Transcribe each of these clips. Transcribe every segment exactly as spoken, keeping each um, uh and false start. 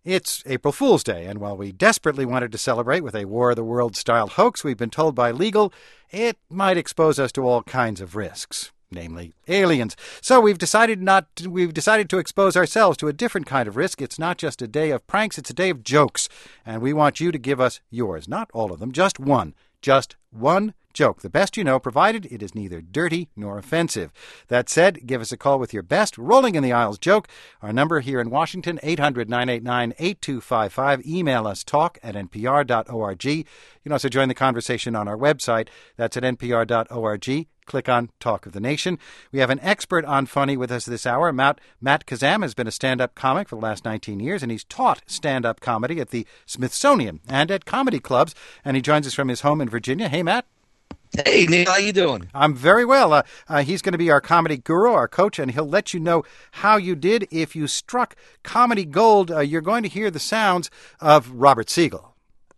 It's April Fool's Day, and while we desperately wanted to celebrate with a War of the Worlds-style hoax, we've been told by legal it might expose us to all kinds of risks, namely aliens. So we've decided not to, we've decided to expose ourselves to a different kind of risk. It's not just a day of pranks, it's a day of jokes, and we want you to give us yours. Not all of them, just one. Just one joke, the best you know, provided it is neither dirty nor offensive. That said, give us a call with your best Rolling in the Aisles joke. Our number here in Washington, eight hundred, nine eight nine, eight two five five. Email us, talk at n p r dot org. You can also join the conversation on our website. That's at n p r dot org. Click on Talk of the Nation. We have an expert on funny with us this hour. Matt, Matt Kazam has been a stand-up comic for the last nineteen years, and he's taught stand-up comedy at the Smithsonian and at comedy clubs. And he joins us from his home in Virginia. Hey, Matt. Hey, Neil, how you doing? I'm very well. Uh, uh, he's going to be our comedy guru, our coach, and he'll let you know how you did. If you struck comedy gold, uh, you're going to hear the sounds of Robert Siegel.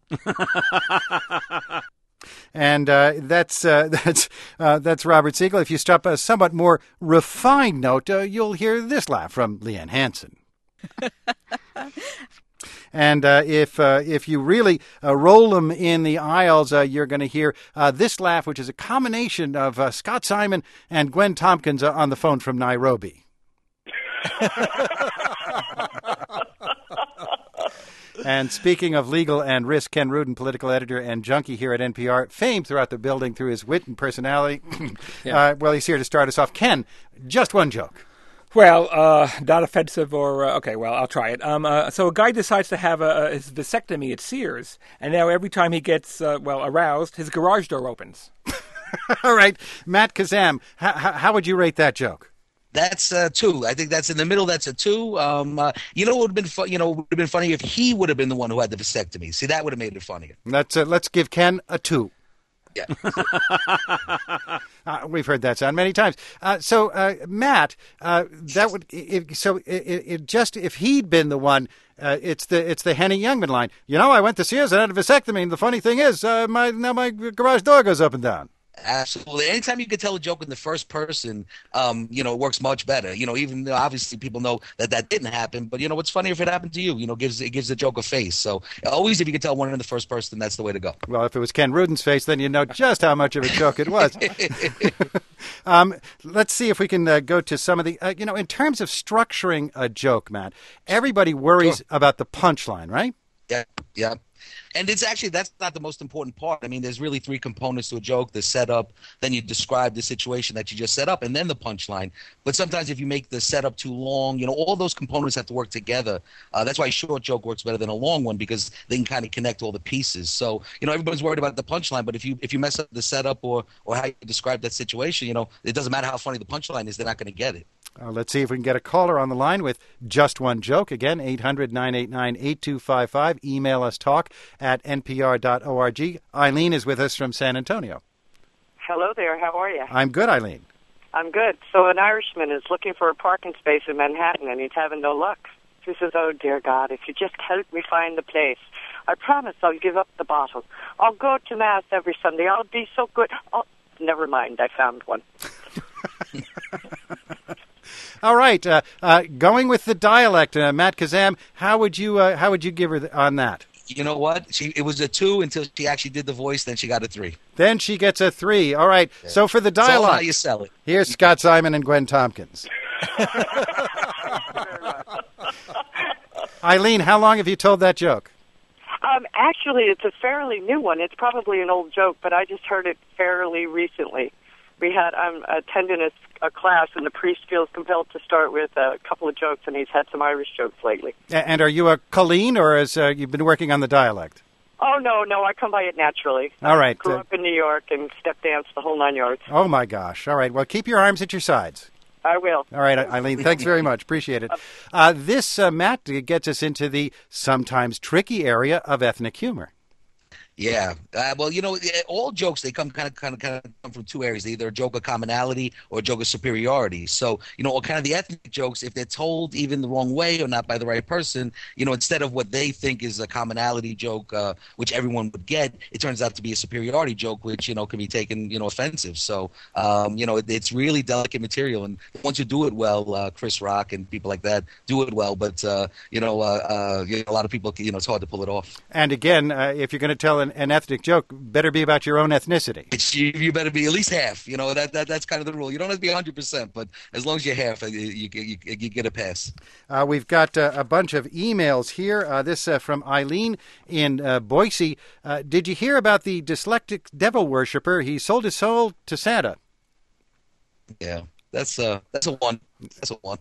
And uh, that's uh, that's uh, that's Robert Siegel. If you struck a somewhat more refined note, uh, you'll hear this laugh from Leanne Hansen. And uh, if uh, if you really uh, roll them in the aisles, uh, you're going to hear uh, this laugh, which is a combination of uh, Scott Simon and Gwen Tompkins uh, on the phone from Nairobi. And speaking of legal and risk, Ken Rudin, political editor and junkie here at N P R, famed throughout the building through his wit and personality. yeah. uh, well, he's here to start us off. Ken, just one joke. Well, uh, not offensive or, uh, okay, well, I'll try it. Um, uh, so a guy decides to have a, a, his vasectomy at Sears, and now every time he gets, uh, well, aroused, his garage door opens. All right. Matt Kazam, h- h- how would you rate that joke? That's uh, two. I think that's in the middle. That's a two. Um, uh, you know, it would have been fu- you know, would have been funny if he would have been the one who had the vasectomy. See, that would have made it funnier. Let's uh, let's give Ken a two. Yeah. uh, we've heard that sound many times. Uh, so, uh, Matt, uh, that would if, so it, it just if he'd been the one, uh, it's the it's the Henny Youngman line. You know, I went to Sears and had a vasectomy. And the funny thing is, uh, my now my garage door goes up and down. Absolutely. Anytime you can tell a joke in the first person, um, you know, it works much better. You know, even though obviously people know that that didn't happen, but you know, what's funny if it happened to you? You know, gives it gives the joke a face. So always, if you can tell one in the first person, that's the way to go. Well, if it was Ken Rudin's face, then you know just how much of a joke it was. um, let's see if we can uh, go to some of the, uh, you know, in terms of structuring a joke, Matt. Everybody worries sure. about the punchline, right? Yeah, yeah. And it's actually, that's not the most important part. I mean, there's really three components to a joke: the setup, then you describe the situation that you just set up, and then the punchline. But sometimes if you make the setup too long, you know, all those components have to work together. Uh, that's why a short joke works better than a long one, because they can kind of connect all the pieces. So, you know, everybody's worried about the punchline, but if you if you mess up the setup or, or how you describe that situation, you know, it doesn't matter how funny the punchline is, they're not going to get it. Uh, let's see if we can get a caller on the line with just one joke. Again, eight hundred, nine eight nine, eight two five five. Email us, talk at n p r dot org. Eileen is with us from San Antonio. Hello there. How are you? I'm good, Eileen. I'm good. So an Irishman is looking for a parking space in Manhattan, and he's having no luck. He says, oh, dear God, if you just help me find the place, I promise I'll give up the bottle. I'll go to Mass every Sunday. I'll be so good. Oh, never mind. I found one. All right, uh, uh, going with the dialect, uh, Matt Kazam, how would you uh, how would you give her th- on that? You know what? She it was a two until she actually did the voice. Then she got a three. Then she gets a three. All right. Yeah. So for the dialogue, it's all how you sell it. Here's Scott Simon and Gwen Tompkins. Eileen, how long have you told that joke? Um, actually, it's a fairly new one. It's probably an old joke, but I just heard it fairly recently. We had I'm attending a, a class, and the priest feels compelled to start with a couple of jokes, and he's had some Irish jokes lately. And are you a Colleen, or has uh, you been working on the dialect? Oh, no, no, I come by it naturally. All right. I grew uh, up in New York and step danced the whole nine yards. Oh, my gosh. All right, well, keep your arms at your sides. I will. All right, Eileen, thanks very much. Appreciate it. Uh, this, uh, Matt, gets us into the sometimes tricky area of ethnic humor. Yeah. Uh, well, you know, eh, all jokes they come kind of kind of kind of come from two areas. They're either a joke of commonality or a joke of superiority. So, you know, all kind of the ethnic jokes, if they're told even the wrong way or not by the right person, you know, instead of what they think is a commonality joke, uh, which everyone would get, it turns out to be a superiority joke, which you know can be taken, you know, offensive. So, um, you know, it, it's really delicate material, and once you do it well, uh, Chris Rock and people like that do it well. But uh, you know, uh, uh, you know, a lot of people, you know, it's hard to pull it off. And again, uh, if you're going to tell an, an ethnic joke, better be about your own ethnicity. It's, you, you better be at least half. You know that, that that's kind of the rule. You don't have to be one hundred percent, but as long as you're half, you you, you, you get a pass. Uh, we've got uh, a bunch of emails here. Uh, this uh, from Eileen in uh, Boise. Uh, did you hear about the dyslexic devil worshiper? He sold his soul to Santa. Yeah, that's uh that's a one. That's a one.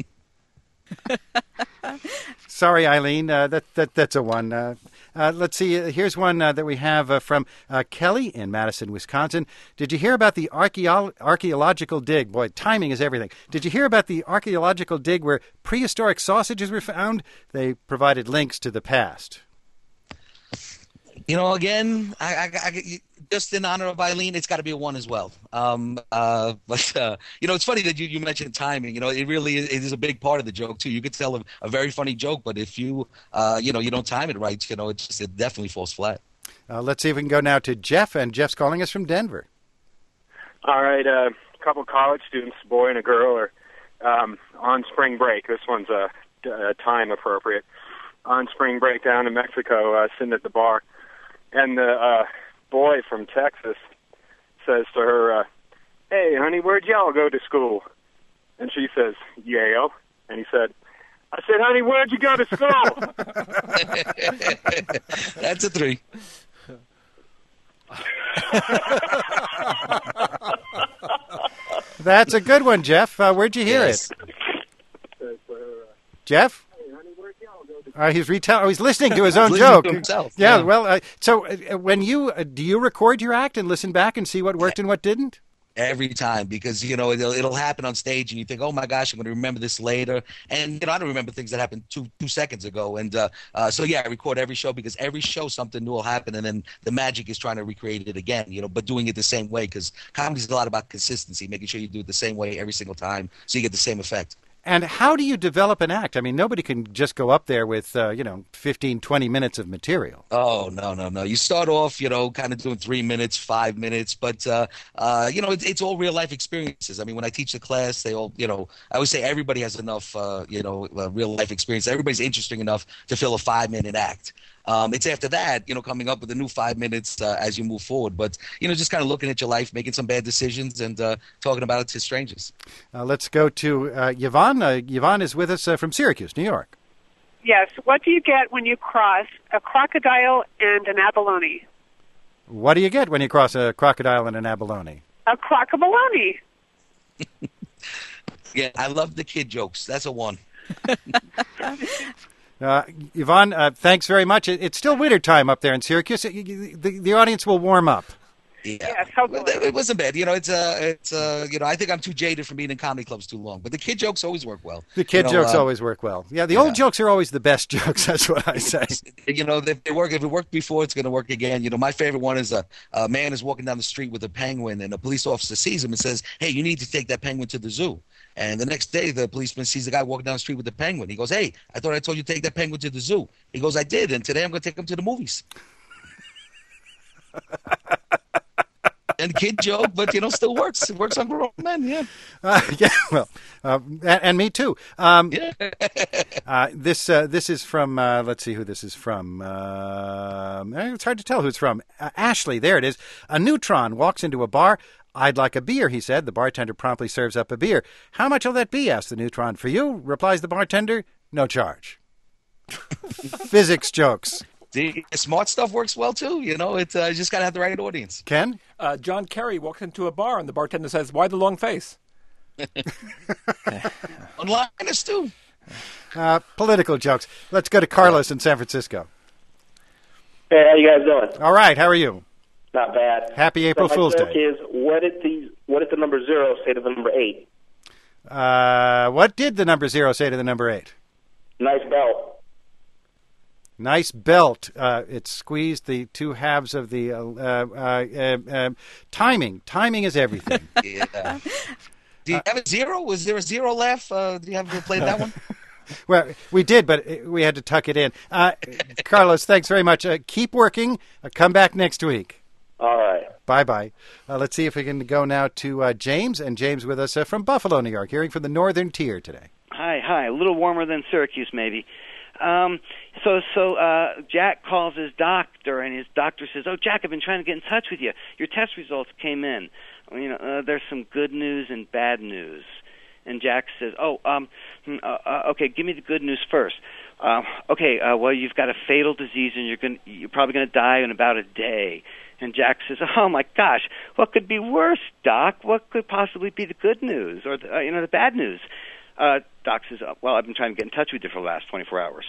Sorry, Eileen. Uh, that that that's a one. Uh, uh, let's see. Uh, here's one uh, that we have uh, from uh, Kelly in Madison, Wisconsin. Did you hear about the archaeo- archaeological dig? Boy, timing is everything. Did you hear about the archaeological dig where prehistoric sausages were found? They provided links to the past. You know, again, I, I, I, just in honor of Eileen, it's got to be a one as well. Um, uh, but, uh, you know, it's funny that you, you mentioned timing. You know, it really is, it is a big part of the joke, too. You could tell a, a very funny joke, but if you, uh, you know, you don't time it right, you know, it, just, it definitely falls flat. Uh, let's see if we can go now to Jeff, and Jeff's calling us from Denver. All right, uh, a couple college students, a boy and a girl, are um, on spring break. This one's uh, uh, time appropriate. On spring break down in Mexico, uh, sitting at the bar. And the uh, boy from Texas says to her, uh, "Hey, honey, where'd y'all go to school?" And she says, "Yale." And he said, "I said, honey, where'd you go to school?" That's a three. That's a good one, Jeff. Uh, where'd you hear Yes. it? Jeff? Uh, he's retell. Oh, he's listening to his own Listening joke. to himself, Yeah. yeah. Well, uh, so uh, when you uh, do you record your act and listen back and see what worked and what didn't? Every time, because you know it'll, it'll happen on stage, and you think, "Oh my gosh, I'm going to remember this later." And you know, I don't remember things that happened two two seconds ago. And uh, uh, so yeah, I record every show because every show something new will happen, and then the magic is trying to recreate it again. You know, but doing it the same way, because comedy is a lot about consistency, making sure you do it the same way every single time, so you get the same effect. And how do you develop an act? I mean, nobody can just go up there with, uh, you know, fifteen, twenty minutes of material. Oh, no, no, no. You start off, you know, kind of doing three minutes, five minutes. But, uh, uh, you know, it, it's all real life experiences. I mean, when I teach the class, they all, you know, I always say everybody has enough, uh, you know, uh, real life experience. Everybody's interesting enough to fill a five minute act. Um, it's after that, you know, coming up with a new five minutes uh, as you move forward. But, you know, just kind of looking at your life, making some bad decisions, and uh, talking about it to strangers. Uh, let's go to uh, Yvonne. Uh, Yvonne is with us uh, from Syracuse, New York. Yes. What do you get when you cross a crocodile and an abalone? What do you get when you cross a crocodile and an abalone? A crocobalone. Yeah, I love the kid jokes. That's a one. Uh, Yvonne, uh, thanks very much. It, it's still winter time up there in Syracuse. The, the, the audience will warm up. Yeah, Yes, hopefully. Well, it wasn't bad. You know, it's uh, it's uh, you know, I think I'm too jaded from being in comedy clubs too long. But the kid jokes always work well. The kid You know, jokes uh, always work well. Yeah, the yeah. old jokes are always the best jokes. That's what I say. You know, if they work, if it worked before, it's going to work again. You know, my favorite one is a, a man is walking down the street with a penguin, and a police officer sees him and says, "Hey, you need to take that penguin to the zoo." And the next day, the policeman sees the guy walking down the street with the penguin. He goes, "Hey, I thought I told you to take that penguin to the zoo." He goes, "I did, and today I'm going to take him to the movies." And kid joke, but you know, still works. It works on grown men, yeah. Uh, yeah, well, uh, and, and me too. Um, Yeah. uh, this uh, this is from. Uh, let's see who this is from. Uh, it's hard to tell who it's from. Uh, Ashley, there it is. A neutron walks into a bar. "I'd like a beer," he said. The bartender promptly serves up a beer. "How much will that be?" asked the neutron. "For you," replies the bartender. "No charge." Physics jokes. The smart stuff works well too. You know, it's uh, you just got to have the right audience. Ken? Uh, John Kerry walks into a bar and the bartender says, "Why the long face?" Online is too. Uh, political jokes. Let's go to Carlos in San Francisco. Hey, how you guys doing? All right, how are you? Not bad. Happy April so my Fool's joke Day. is, what did the what did the number zero say to the number eight? Uh, what did the number zero say to the number eight? Nice belt. Nice belt. Uh, it squeezed the two halves of the uh, uh, uh, uh, timing. Timing is everything. Yeah. Do you have a zero? Was there a zero laugh? Uh, do you have to play that one? Well, we did, but we had to tuck it in. Uh, Carlos, thanks very much. Uh, keep working. Uh, come back next week. All right. Bye-bye. Uh, let's see if we can go now to uh, James, and James with us uh, from Buffalo, New York, hearing from the Northern Tier today. Hi, hi. A little warmer than Syracuse, maybe. Um, so, so uh, Jack calls his doctor, and his doctor says, "Oh, Jack, I've been trying to get in touch with you. Your test results came in. You know, uh, there's some good news and bad news." And Jack says, "Oh, um, uh, uh, okay, give me the good news first. Uh, okay, uh, well, you've got a fatal disease, and you're going you're probably going to die in about a day." And Jack says, "Oh my gosh, what could be worse, Doc? What could possibly be the good news or the, uh, you know the bad news?" Uh, Doc says, "Well, I've been trying to get in touch with you for the last twenty-four hours.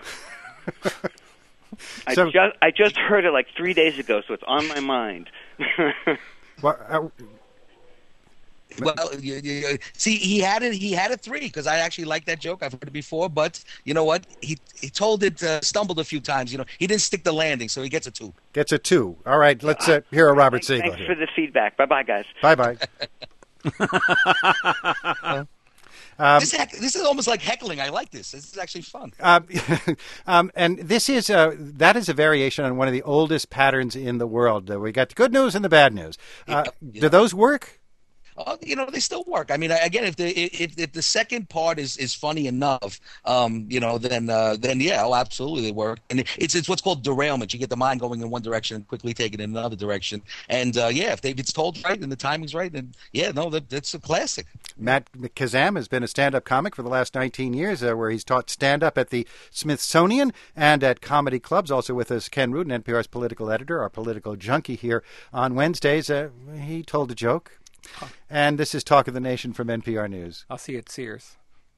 I so, just I just heard it like three days ago, so it's on my mind." well, uh, Well, you, you, see, he had it. He had a three because I actually like that joke. I've heard it before, but you know what? He he told it, uh, stumbled a few times. You know, he didn't stick the landing, so he gets a two. Gets a two. All right, let's uh, hear a Robert Thanks, Siegel. Thanks here. for the feedback. Bye, bye, guys. Bye, bye. Um, this, heck, this is almost like heckling. I like this. This is actually fun. Um, um, and this is uh, that is a variation on one of the oldest patterns in the world. Uh, we got the good news and the bad news. Uh, yeah, yeah. Do those work? Oh, you know, they still work. I mean, again, if the if if the second part is, is funny enough, um, you know, then uh, then yeah, oh, absolutely, they work. And it's it's what's called derailment. You get the mind going in one direction and quickly take it in another direction. And uh, yeah, if they, if it's told right and the timing's right, then yeah, no, that, that's a classic. Matt Kazam has been a stand-up comic for the last nineteen years, uh, where he's taught stand-up at the Smithsonian and at comedy clubs. Also with us, Ken Rudin, N P R's political editor, our political junkie here on Wednesdays. Uh, he told a joke. And this is Talk of the Nation from N P R News. I'll see you at Sears.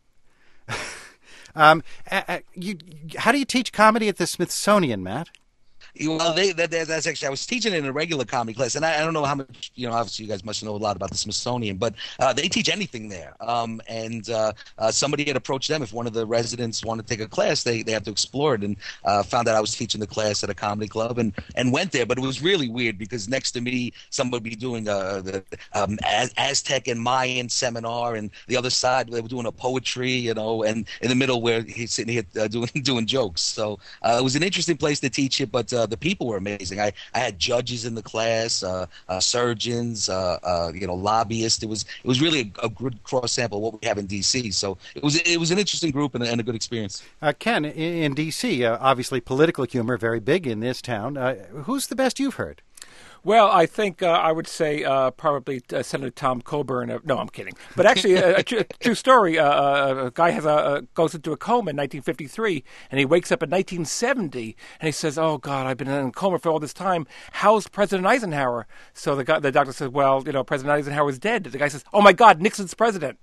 um, uh, you, how do you teach comedy at the Smithsonian, Matt? Well, they, that, that's actually, I was teaching in a regular comedy class, and I, I don't know how much, you know, obviously you guys must know a lot about the Smithsonian, but uh, they teach anything there. Um, and uh, uh, somebody had approached them. If one of the residents wanted to take a class, they, they have to explore it, and uh, found out I was teaching the class at a comedy club and, and went there. But it was really weird because next to me, somebody would be doing a, the um, Aztec and Mayan seminar, and the other side, they were doing a poetry, you know, and in the middle where he's sitting here uh, doing, doing jokes. So uh, it was an interesting place to teach it, but uh, the people were amazing. I, I had judges in the class, uh, uh, surgeons, uh, uh, you know, lobbyists. It was it was really a, a good cross sample of what we have in D C. So it was it was an interesting group and a, and a good experience. Uh, Ken, in, in D C, uh, obviously political humor very big in this town. Uh, who's the best you've heard? Well, I think uh, I would say uh, probably uh, Senator Tom Coburn. Uh, no, I'm kidding. But actually, a, a, true, a true story. Uh, a guy has a, a goes into a coma in nineteen fifty-three, and he wakes up in nineteen seventy, and he says, "Oh God, I've been in a coma for all this time. How's President Eisenhower?" So the guy, the doctor says, "Well, you know, President Eisenhower's dead." The guy says, "Oh my God, Nixon's president."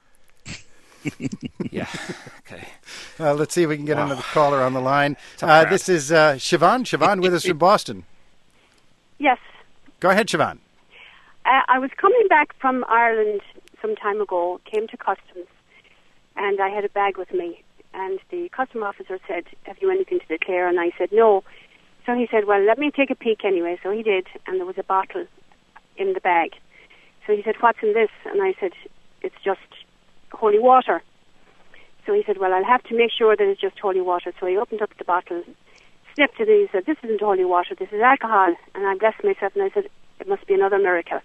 Yeah. Okay. Uh, let's see if we can get wow. another caller on the line. Uh, this is uh, Siobhan. Siobhan with us from Boston. Yes. Go ahead, Siobhan. Uh, I was coming back from Ireland some time ago, came to customs, and I had a bag with me. And the custom officer said, "Have you anything to declare?" And I said, "No." So he said, "Well, let me take a peek anyway." So he did, and there was a bottle in the bag. So he said, "What's in this?" And I said, "It's just holy water." So he said, "Well, I'll have to make sure that it's just holy water." So he opened up the bottle, sniffed it, and he said, "This isn't holy water, this is alcohol." And I blessed myself and I said, "It must be another miracle."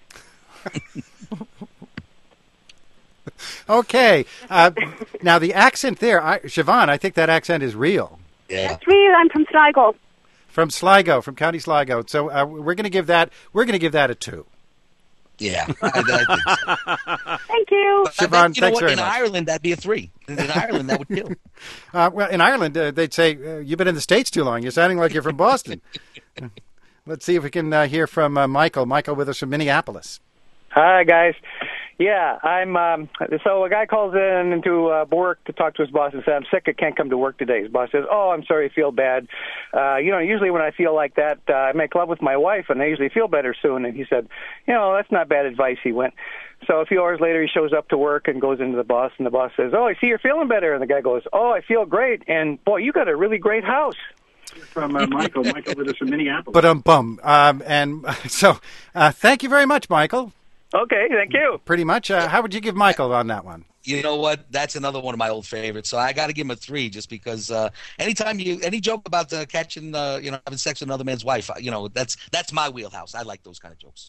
Okay. Uh, now the accent there, I, Siobhan, I think that accent is real. Yeah. It's real. I'm from Sligo. From Sligo, from County Sligo. So uh, we're going to give that. We're going to give that a two. Yeah. I, I think so. Thank you. But Siobhan, bet, you know thanks what? very in much. Ireland, that'd be a three. In Ireland, that would kill. Uh, well, in Ireland, uh, they'd say, uh, "You've been in the States too long. You're sounding like you're from Boston." Let's see if we can uh, hear from uh, Michael. Michael with us from Minneapolis. Hi, guys. Yeah, I'm. Um, so a guy calls in into uh, work to talk to his boss and says, "I'm sick. I can't come to work today." His boss says, "Oh, I'm sorry. I feel bad. Uh, you know, usually when I feel like that, uh, I make love with my wife, and I usually feel better soon." And he said, "You know, that's not bad advice." He went. So a few hours later, he shows up to work and goes into the boss, and the boss says, "Oh, I see you're feeling better." And the guy goes, "Oh, I feel great. And boy, you got a really great house." From uh, Michael, Michael with us from Minneapolis. But um, bum. Um, and so, uh, thank you very much, Michael. Okay, thank you. Pretty much. Uh, how would you give Michael on that one? You know what? That's another one of my old favorites. So I got to give him a three, just because uh, anytime you any joke about uh, catching, uh, you know, having sex with another man's wife, you know, that's that's my wheelhouse. I like those kind of jokes.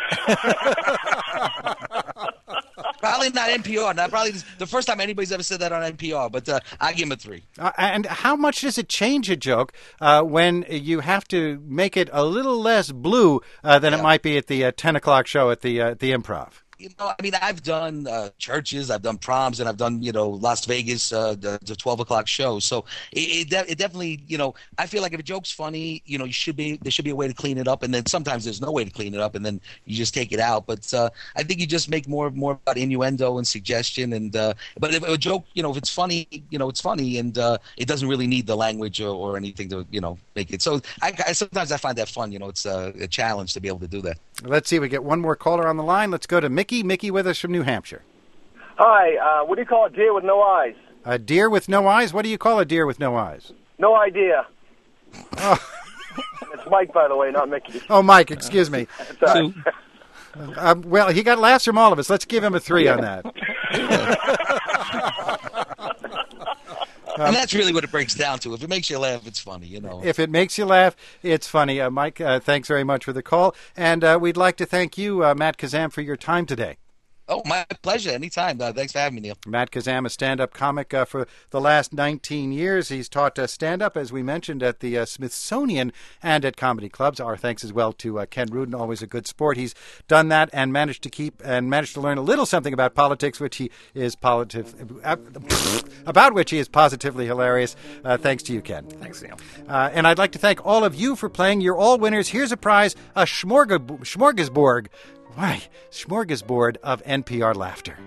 Probably not N P R. Not probably the first time anybody's ever said that on N P R. But uh, I give him a three. Uh, and how much does it change a joke uh, when you have to make it a little less blue uh, than yeah. it might be at the uh, ten o'clock show at the uh, the Improv? You know, I mean, I've done uh, churches, I've done proms, and I've done, you know, Las Vegas, uh, the, the twelve o'clock show. So it, it, de- it definitely, you know, I feel like if a joke's funny, you know, you should be there should be a way to clean it up, and then sometimes there's no way to clean it up, and then you just take it out. But uh, I think you just make more more about innuendo and suggestion. And uh, but if a joke, you know, if it's funny, you know, it's funny, and uh, it doesn't really need the language or, or anything to, you know, make it. So I, I sometimes I find that fun. You know, it's a, a challenge to be able to do that. Let's see, we get one more caller on the line. Let's go to Mickey. Mickey with us from New Hampshire. Hi, uh, what do you call a deer with no eyes? A deer with no eyes? What do you call a deer with no eyes? No idea. Oh. It's Mike, by the way, not Mickey. Oh, Mike, excuse me. Sorry. uh, well, he got laughs from all of us. Let's give him a three on that. And that's really what it breaks down to. If it makes you laugh, it's funny, you know. If it makes you laugh, it's funny. Uh, Mike, uh, thanks very much for the call. And uh, we'd like to thank you, uh, Matt Kazam, for your time today. Oh, my pleasure. Anytime. Uh, thanks for having me, Neil. Matt Kazam, a stand-up comic uh, for the last nineteen years. He's taught uh, stand-up, as we mentioned, at the uh, Smithsonian and at comedy clubs. Our thanks as well to uh, Ken Rudin, always a good sport. He's done that and managed to keep and managed to learn a little something about politics, which he is positive uh, about which he is positively hilarious. Uh, thanks to you, Ken. Thanks, Neil. Uh, and I'd like to thank all of you for playing. You're all winners. Here's a prize: a smorg- smorgasbord. Why, smorgasbord of N P R laughter.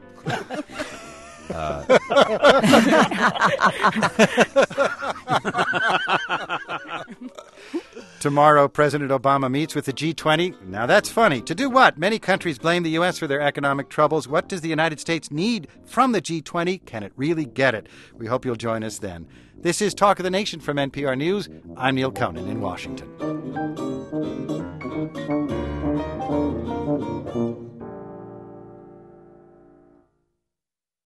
uh. Tomorrow, President Obama meets with the G twenty. Now that's funny. To do what? Many countries blame the U S for their economic troubles. What does the United States need from the G twenty? Can it really get it? We hope you'll join us then. This is Talk of the Nation from N P R News. I'm Neil Conan in Washington.